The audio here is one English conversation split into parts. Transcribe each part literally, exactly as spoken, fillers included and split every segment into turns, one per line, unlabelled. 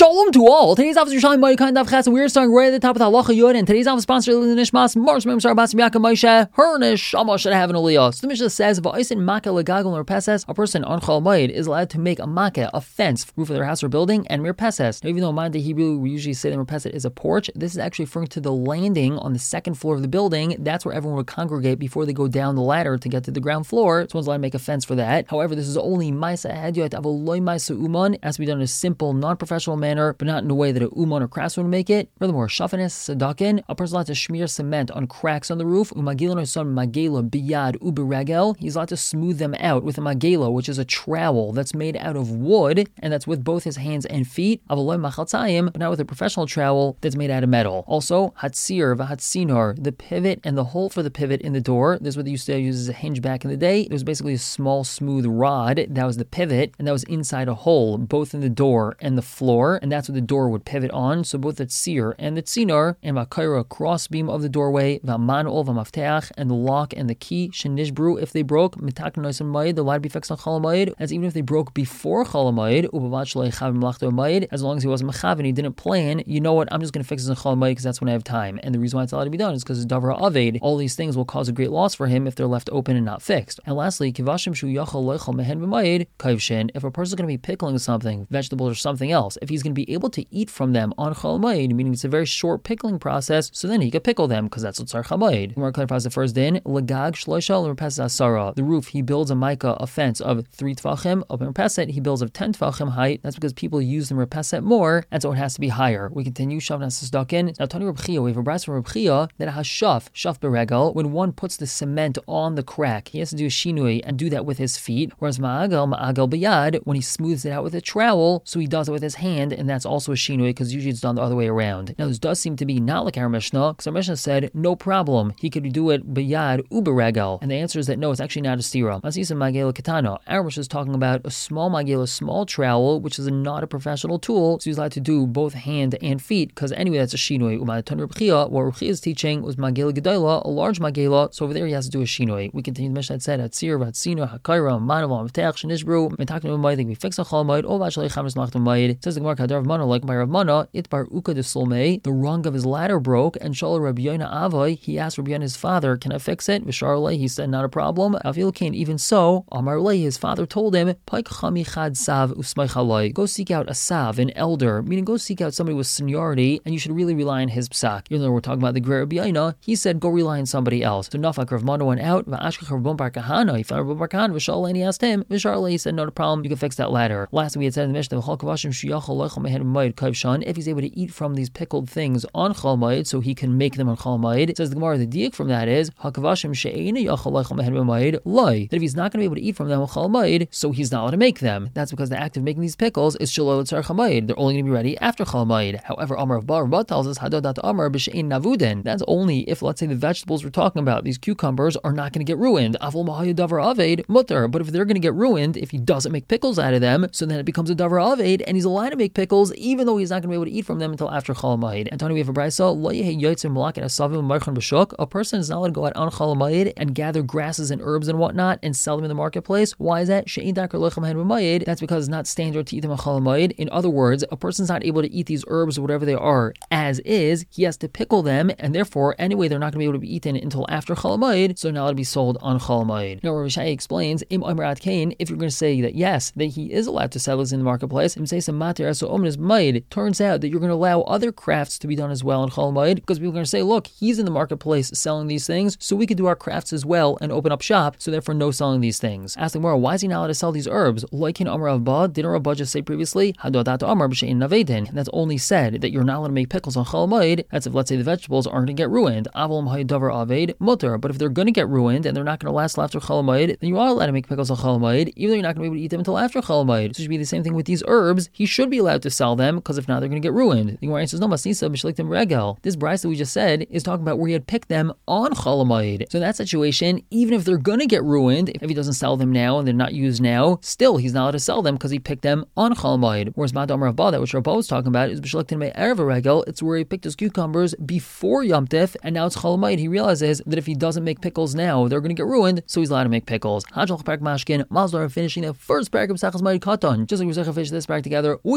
Shalom to all. Today's officer Shalom Moikan Daf Chas, and we're starting right at the top of the Halacha Yud. And today's officer sponsor is Nishmas Mars Mem Sar Basim Yaakov Moshe. Her Neshama should have an aliyah. So the Mishnah says, "Va'isen Maka Legagol or Peses." A person on Chol Moed is allowed to make a Maka, a fence, roof of their house or building, and Mir Peses. Now, even though in the Hebrew we usually say that Mir Peses is a porch, this is actually referring to the landing on the second floor of the building. That's where everyone would congregate before they go down the ladder to get to the ground floor. So one's allowed to make a fence for that. However, this is only Maisa Hadyot Avoloy Maisa Uman. It has to be done in a simple, non-professional manner, but not in a way that a uman or craftsman would make it. Furthermore, shafanis sadakin, a person allowed to smear cement on cracks on the roof. Umagilon or son magela biyad uberagel. He's allowed to smooth them out with a magela, which is a trowel that's made out of wood, and that's with both his hands and feet. Avaloi machatzayim, but not with a professional trowel that's made out of metal. Also, hatsir v'hatsinor, the pivot and the hole for the pivot in the door. This is what they used to use as a hinge back in the day. It was basically a small, smooth rod. That was the pivot, and that was inside a hole, both in the door and the floor, and that's what the door would pivot on. So both the tzir and the tzinor, and v'kaira, cross beam of the doorway, v'manol v'mafteach, and the lock and the key, shenishbru, if they broke, mitak noisim mayid, the light be fixed on chol mayid, as even if they broke before chol mayid, ubavat shlei chavim lachto mayid, as long as he wasn't mechav and he didn't plan, you know what, I'm just going to fix this on chol mayid because that's when I have time. And the reason why it's allowed to be done is because it's davar aved. All these things will cause a great loss for him if they're left open and not fixed. And lastly, kivashim shu yachol leichol mehen b'mayid, kaivshin, if a person's going to be pickling something, vegetables or something else, if he's going to be able to eat from them on Chol Moed, meaning it's a very short pickling process, so then he could pickle them because that's what Tzar Chamoed. The more clarifies the first din, Lagag Shloisha L'Merpes Asara. The roof, he builds a mica, a fence of three tfachim. Of Merpeset, he builds of ten tfachim height. That's because people use the Merpeset more, and so it has to be higher. We continue, Shav Nasasdakin. Now, Tani Reb Chia, we have a brass from Reb Chia that has shaf, shaf beregel. When one puts the cement on the crack, he has to do a shinui and do that with his feet. Whereas Ma'agal, Ma'agal Biyad, when he smooths it out with a trowel, so he does it with his hand, and that's also a shinui because usually it's done the other way around. Now this does seem to be not like our Mishnah, because our Mishnah said no problem, he could do it biyad uberagel, and the answer is that no, it's actually not a stira. Masisa magela katana. Our Mishnah is talking about a small magela, small trowel, which is a, not a professional tool, so he's allowed to do both hand and feet, because anyway that's a shinui. Umayatan Reb Chia, what Reb Chia is teaching was magela gedayla, a large magela, so over there he has to do a shinui. We continue the Mishnah that said Hatzir v'hatzino hakayra manav amteach shenishbru metaknu mayid we fix a chol mayid o v'ashlei chamas lachtam mayid. Says the Gemara Kadar of Mana, like by Rav Mana, it bar uka de solmei, the rung of his ladder broke, and Shala Rabbi Yonah Avai, he asked Rabbi Yonah his father, can I fix it? Visharle, he said, not a problem. Avil Kain, even so, Amarle, his father told him, Paik chami chad sav usmay chalai, go seek out a sav, an elder, meaning go seek out somebody with seniority, and you should really rely on his psak. Even though we're talking about the great Rabbi Yonah, he said, go rely on somebody else. So Nafak Rav Mana went out, Va'ashkach Rav Bar Kahana, he found Rav Bar Kahana, Visharle, and he asked him, Visharle, he said, not a problem, you can fix that ladder. Last we had said in the Mishnah, if he's able to eat from these pickled things on Chol Moed, so he can make them on Chol Moed. Says the Gemara, the diak from that is that if he's not going to be able to eat from them on Chol Moed, so he's not allowed to make them. That's because the act of making these pickles is Shalol Tzar Chamoed. They're only going to be ready after Chol Moed. However, Amar of Bar Rabba tells us Hadodat Amar b'she'ein navuden. That's only if, let's say, the vegetables we're talking about, these cucumbers, are not going to get ruined. Avol mahayu davar aved mutter. But if they're going to get ruined, if he doesn't make pickles out of them, so then it becomes a davar aved, and he's allowed to make pickles, even though he's not going to be able to eat from them until after Chol Moed. And Tony, we have a brayso, a person is not allowed to go out on Chol Moed and gather grasses and herbs and whatnot and sell them in the marketplace. Why is that? That's because it's not standard to eat them on Chol Moed. In other words, a person's not able to eat these herbs or whatever they are as is. He has to pickle them, and therefore, anyway, they're not going to be able to be eaten until after Chol Moed, so they're not allowed to be sold on Chol Moed. Now, Rav Shai explains, Im Omerat Kain, if you're going to say that yes, that he is allowed to sell this in the marketplace, and say some mater so omnis maid, turns out that you're going to allow other crafts to be done as well in Chol Moed, because people are going to say, look, he's in the marketplace selling these things, so we could do our crafts as well and open up shop, so therefore no selling these things. Ask the Gemara, why is he not allowed to sell these herbs? Like in Amar Avba, didn't Rabba just say previously, Hadodat Amar b'she'ein navedin? That's only said that you're not allowed to make pickles on Chol Moed. That's if, let's say, the vegetables aren't going to get ruined. Avol mahayu davar aved mutter. But if they're going to get ruined and they're not going to last till after Chol Moed, then you are allowed to make pickles on Chol Moed, even though you're not going to be able to eat them until after Chol Moed. So it should be the same thing with these herbs. He should be allowed to sell them, because if not, they're going to get ruined. The Gemara says, no, masnisa b'shliktim regel. This brayso that we just said is talking about where he had picked them on Chol Moed. So in that situation, even if they're going to get ruined, if he doesn't sell them now and they're not used now, still he's not allowed to sell them because he picked them on Chol Moed. Whereas Mad Amar Rabba, that which Rabba was talking about, is b'shliktim me'erev regel. It's where he picked his cucumbers before Yom Tif, and now it's Chol Moed. He realizes that if he doesn't make pickles now, they're going to get ruined, so he's allowed to make pickles. Hajjal Parak Mashkin, Mazdar finishing the first parak of Sachas Moed Katan. Just like we finished this parak together, we should finish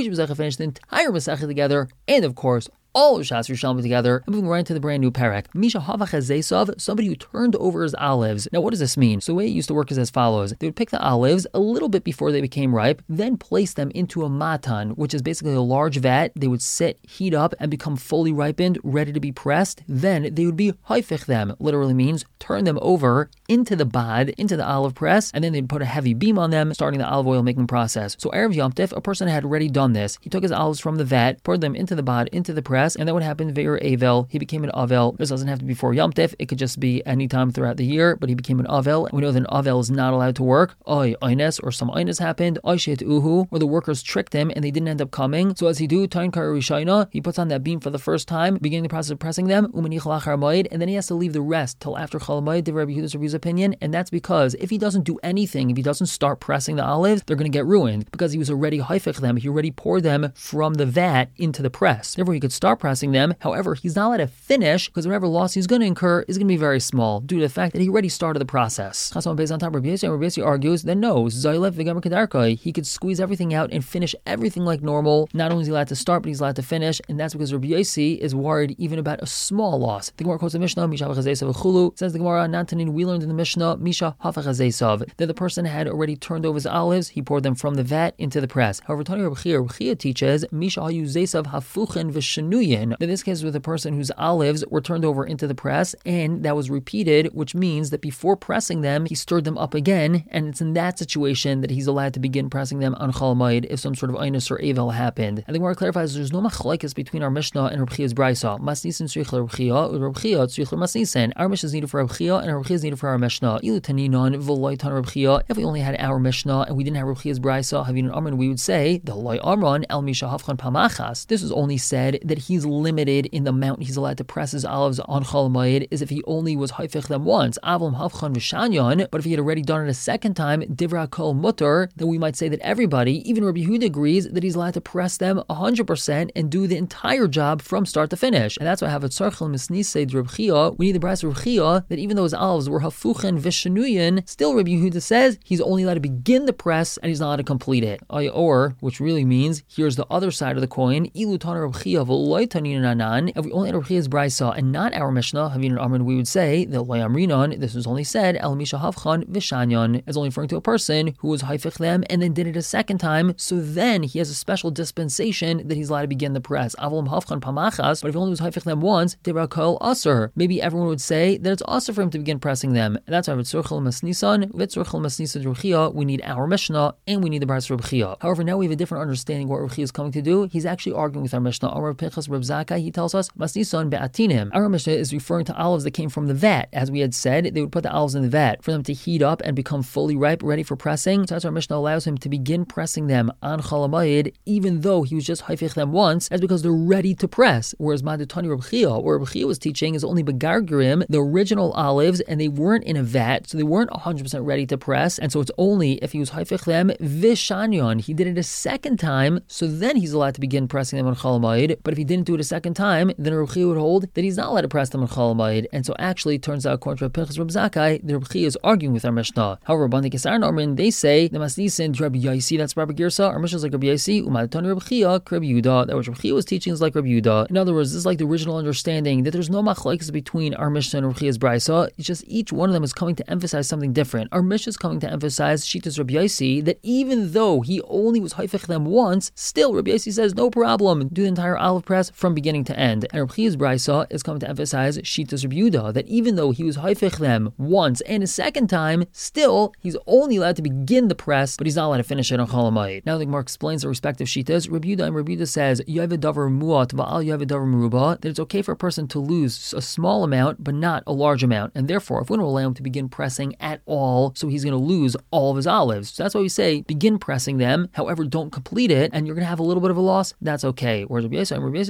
finish the entire Masechah together, and of course, all of Shas Yerushalmi together, and moving right into the brand new parak. Misha Havach Zesav, somebody who turned over his olives. Now, what does this mean? So the way it used to work is as follows. They would pick the olives a little bit before they became ripe, then place them into a matan, which is basically a large vat. They would sit, heat up, and become fully ripened, ready to be pressed. Then they would be haifich them, literally means turn them over into the bad, into the olive press, and then they'd put a heavy beam on them, starting the olive oil making process. So Erev Yom Tif, a person had already done this. He took his olives from the vat, poured them into the bad, into the press, and then what happened? Ve'er Avel, he became an Avel. This doesn't have to be before Yom Tif. It could just be any time throughout the year, but he became an Avel. And we know that an Avel is not allowed to work. Oy, Ines, or some Ines happened. Oy Shet Uhu, or the workers tricked him and they didn't end up coming. So as he do, Tain Kar Rishayna, he puts on that beam for the first time, beginning the process of pressing them, Umanich Lachar Moed, and then he has to leave the rest till after Chol Moed, Divrei Rabbi Yehuda's Rabbi's opinion, and that's because if he doesn't do anything, if he doesn't start pressing the olives, they're going to get ruined because he was already haifich them. He already poured them from the vat into the press. Therefore, he could start pressing them. However, he's not allowed to finish because whatever loss he's going to incur is going to be very small due to the fact that he already started the process. Chasam based on top of Rabbi Yossi, and Rabbi Yossi argues that no, Zaylev v'Gamer Kedarkai, he could squeeze everything out and finish everything like normal. Not only is he allowed to start, but he's allowed to finish, and that's because Rabbi Yossi is worried even about a small loss. The Gemara quotes the Mishnah, Misha Hafach Chulu, says the Gemara, Nantanin, we learned in the Mishnah, Misha Hafach Hazesav, that the person had already turned over his olives, he poured them from the vat into the press. However, Tani Rabbi Chia, Rabbi Chia teaches, Misha Hayu Zesav Hafuchen V'Shenuyin, that this case with a person whose olives were turned over into the press, and that was repeated, which means that before pressing them, he stirred them up again, and it's in that situation that he's allowed to begin pressing them on Chol Moed if some sort of Einus or Avel happened. And the Gemara clarifies there's no machlokes between our Mishnah and Rabbi Chia's Brisa. Masnisen tzrich Rabbi Chia, Rabbi Chia tzrich Masnisen. Our Mishnah is needed for Rabbi Chia, and Rabbi Chia is needed for our Mishnah. Ilu taninon v'loy tan Rabbi Chia. If we only had our Mishnah and we didn't have Rabbi Chia's Brisa, having an Amran, we would say the loy Amran el Misha Hafchan Pamachas. This is only said that he's limited in the amount he's allowed to press his olives on Chol Moed, is if he only was haifich them once. Avlam Hafchan v'Shanyon. But if he had already done it a second time, Divra Kol Mutter, then we might say that everybody, even Rabbi Yehuda, agrees that he's allowed to press them one hundred percent and do the entire job from start to finish. And that's why I have a tzarchel misnis said Rabbi Chia. We need the brass Rabbi Chia that even though his olives were hafuchen v'shenuyin, still Rabbi Yehuda says he's only allowed to begin the press and he's not allowed to complete it. Or, which really means, here's the other side of the coin, ilu tana Rabbi Chia v'loy taninanan. If we only had Rabbi Chia's brisa and not our Mishnah, having an Amran, we would say that loy amrinon, this was only said el misha havchan v'shanyon, as only referring to a person who was haifich them and then did it a second time. So then he has a special dispensation that he's allowed to begin the press. Avlam havchan pamachas. But if he only was haifich them once, debra kol aser. Maybe everyone would say that it's aser for him to begin pressing them. And that's why with tzurchel masnisan, with tzurchel masnisan Rabbi Chia, we need our Mishnah and we need the bras Rabbi Chia. However, now we have a different understanding what Rabbi Chia is coming to do. He's actually arguing with our Mishnah. Amar Pinchas Reb Zakkai, he tells us masnisan be'atinim. Our Mishnah is referring to olives that came from the vat. As we had said, they would put the olives in the vat for them to heat up and become fully ripe, ready for pressing. So that's our Mishnah allows him to begin pressing them on Chol Moed, even though he was just haifich them once, as because they're ready to press. Whereas Madutani Rabbi Chia, where Rabbi Chia was teaching, is only begargerim, the original olives, and they weren't in a vat, so they weren't one hundred percent ready to press. And so it's only if he was haifich them vishanyon, he did it a second time, so then he's allowed to begin pressing them on Chol Moed. But if he didn't do it a second time, then Rabbi Chia would hold that he's not allowed to press them on Chol Moed. And so actually, it turns out, according to Pinchas Reb Zakkai, the Rabbi Chia is arguing with our Mishnah. However, Bandi Kesar and Amrin, they say the Masnisin Rabbi Yossi, that's Rabbi Girsa. Our Mishnah is like Rabbi Yossi, Umadatani Rabbi Chia, Rabbi Yehuda. That was Rabbi Chia was teaching is like Rabbi Yehuda. In other words, this is like the original understanding that there's no machlokes between our Mishnah and Rabbi Chia's brisa. It's just each one of them is coming to emphasize something different. Our Mishnah is coming to emphasize Shitas Rabbi Yossi that even though he only was haifich them once, still Rabbi Yossi says no problem, do the entire olive press from beginning to end. And Rabbi Chia's brisa is coming to emphasize Shitas Rabbi Yehuda that even though he was haifich them once and a second time, still he's only allowed to begin the press, but he's not allowed to finish it on Chol Moed. Now the Gemara explains the respective shitas. Rabbi Yehuda and Rabbi Yehuda says Yovev davar muat va'al Yovev davar meruba, that it's okay for a person to lose a small amount but not a large amount, and therefore if we don't allow him to begin pressing at all, so he's going to lose all of his olives. So that's why we say begin pressing them, however don't complete it, and you're going to have a little bit of a loss. That's okay. Whereas Rabbi Yossi and Rabbi Yossi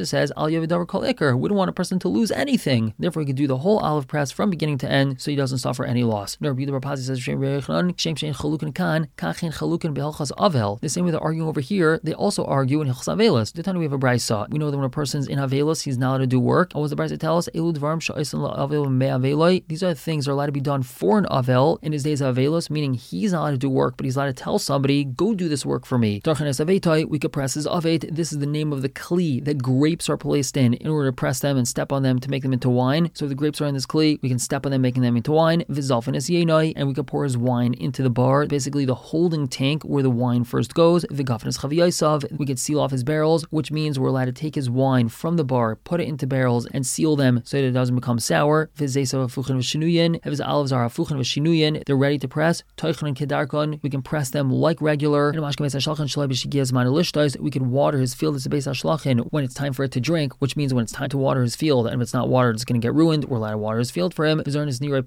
says, Al Yavidavar Kol Iker. We don't want a person to lose anything. Therefore, he could do the whole olive press from beginning to end so he doesn't suffer any loss. Rabbi Yehuda Bar Pazi says, the same way they're arguing over here, they also argue in Hilchos Avelos. The time we have a brisa. We know that when a person's in Avelos, he's not allowed to do work. And what does the brisa tell us? These are the things that are allowed to be done for an Avel in his days of Avelos, meaning he's not allowed to do work, but he's allowed to tell somebody, go do this work for me. We could press his Avet. This is the name of the Kli that grapes are placed in in order to press them and step on them to make them into wine. So if the grapes are in this Kli, we can step on them, making them into wine. And we could pour his wine into the bar, basically the holding tank where the wine first goes. We could seal off his barrels, which means we're allowed to take his wine from the bar, put it into barrels, and seal them so that it doesn't become sour. If his olives are hafuchen, they're ready to press. We can press them like regular. We can water his field when it's time for it to drink, which means when it's time to water his field, and if it's not watered, it's going to get ruined. We're allowed to water his field for him. And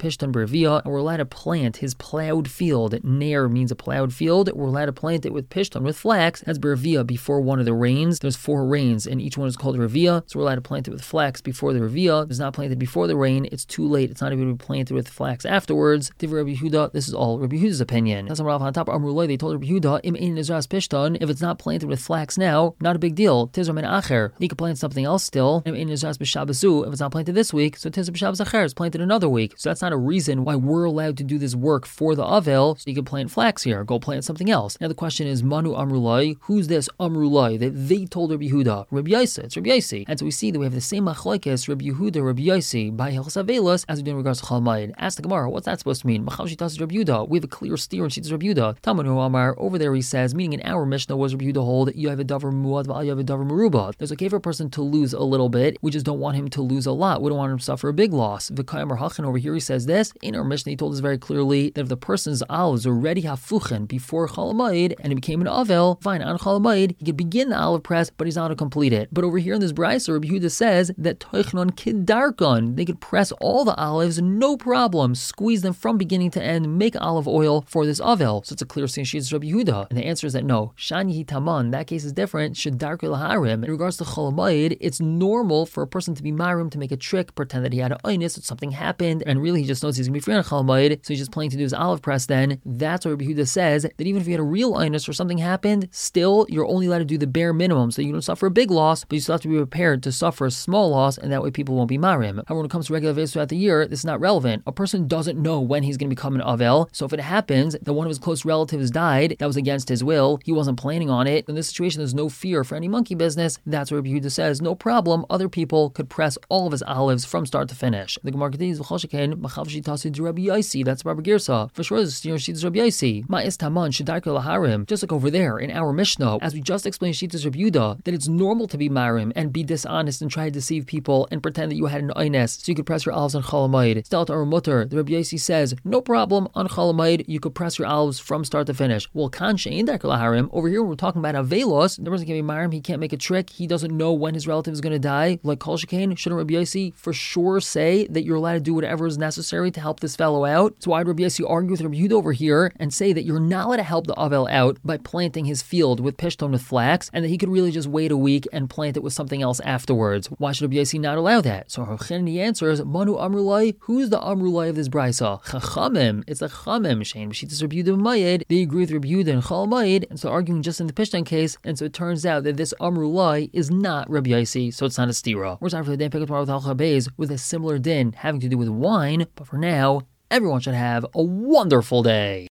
we're allowed to plant his plowed field. Nair means a plowed field. We're allowed to plant it with pishton, with flax. That's bervia before one of the rains. There's four rains, and each one is called revia. So we're allowed to plant it with flax before the revia. If it's not planted before the rain, it's too late. It's not even planted with flax afterwards. Divrei Rabbi Yehuda, this is all Rabbi Yehuda's opinion. That's on top of Amrullah. They told Rabbi Yehuda, im ein nizras pishton. If it's not planted with flax now, not a big deal. Tizra min acher. He could plant something else still. Im ein nizras b'shabbasu. If it's not planted this week, so tizra b'shabbos acher is planted another week. So that's not a reason why we're allowed to do this work for the Avel. So you can plant flax here. Go plant something else. Now the question is, Manu Amrullah. Who's this Amrullah that they told Rabbi Yehuda? Rabbi Yossi. It's Rabbi Yossi. And so we see that we have the same machlokes, Rabbi Yehuda, Rabbi Yossi, by Hilchos Avelos, as we do in regards to Chol Moed. Ask the Gemara, what's that supposed to mean? Machal shitas Rabbi Yehuda. We have a clear steer in shitas Rabbi Yehuda. Tamanu Amar, over there he says, meaning in our Mishnah was Rabbi Yehuda hold, you have a davar muad, you have a davar meruba. There's okay for a person to lose a little bit. We just don't want him to lose a lot. We don't want him to suffer a big loss. V'kayim Hachan over here he says this. In our Mishnah he told us very clearly that if the person's olives are already hafuchen before Chol Moed and it became an Avel, fine, on Chol Moed, he could begin the olive press, but he's not to complete it. But over here in this brisa, Rabbi Yehuda says that toichnon kidarkon, they could press all the olives, no problem, squeeze them from beginning to end, make olive oil for this Avel. So it's a clear thing. She's Rabbi Yehuda. And the answer is that no, shani taman, that case is different. Shedarke laharim. In regards to Chol Moed, it's normal for a person to be marim, to make a trick, pretend that he had an oinus, that something happened, and really he just knows he's going to be free on Chol Moed, so he's just planning to do his olive press then. That's what Rabbi Yehuda says, that even if you had a real oinus or something happened, still you're only allowed to do the bare minimum, so you don't suffer a big loss, but you still have to be prepared to suffer a small loss, and that way people won't be marim. However, when it comes to regular Avelos throughout the year, this is not relevant. A person doesn't know when he's going to become an Avel, so if it happens that one of his close relatives died, that was against his will, he wasn't planning on it, in this situation there's no fear for any monkey business. That's what Rabbi Yehuda says, no problem, other people could press all of his olives from start to finish. The Gemara continues, that's Rabbi Girsa. For sure, this is Shitas Rabbi Yossi. Ma'is taman shedarke laharim. Just like over there in our Mishnah, as we just explained Shitas Rabbi Yehuda, that it's normal to be marim and be dishonest and try to deceive people and pretend that you had an oines so you could press your olives on Chol Moed. Still to our mutter, the Rabbi Yossi says, no problem, on Chol Moed you could press your olives from start to finish. Well, kan she'ein darke laharim, over here we're talking about Avelos, the person can be marim, he can't make a trick, he doesn't know when his relative is going to die, like Kol Shekain, shouldn't Rabbi Yossi for sure say that you're allowed to do whatever is necessary to help this fellow out? So why would Rabbi Yossi argue with Rabbi Yehuda over here and say that you're not allowed to help the Avel out by planting his field with pishton with flax, and that he could really just wait a week and plant it with something else afterwards? Why should Rabbi Yossi not allow that? So the answer is, Manu Amrullah, who's the Amrullah of this brisa? Chachamim. It's the Chamim. Shein b'shitas Rabbi Yehuda Moed. They agree with Rabbi Yehuda and Chol Moed, and so arguing just in the pishton case, and so it turns out that this Amrullah is not Rabbi Yossi, so it's not a stira. We're time for the day pick up tomorrow with Al Chabez with a similar din having to do with wine, but for now, everyone should have a wonderful day.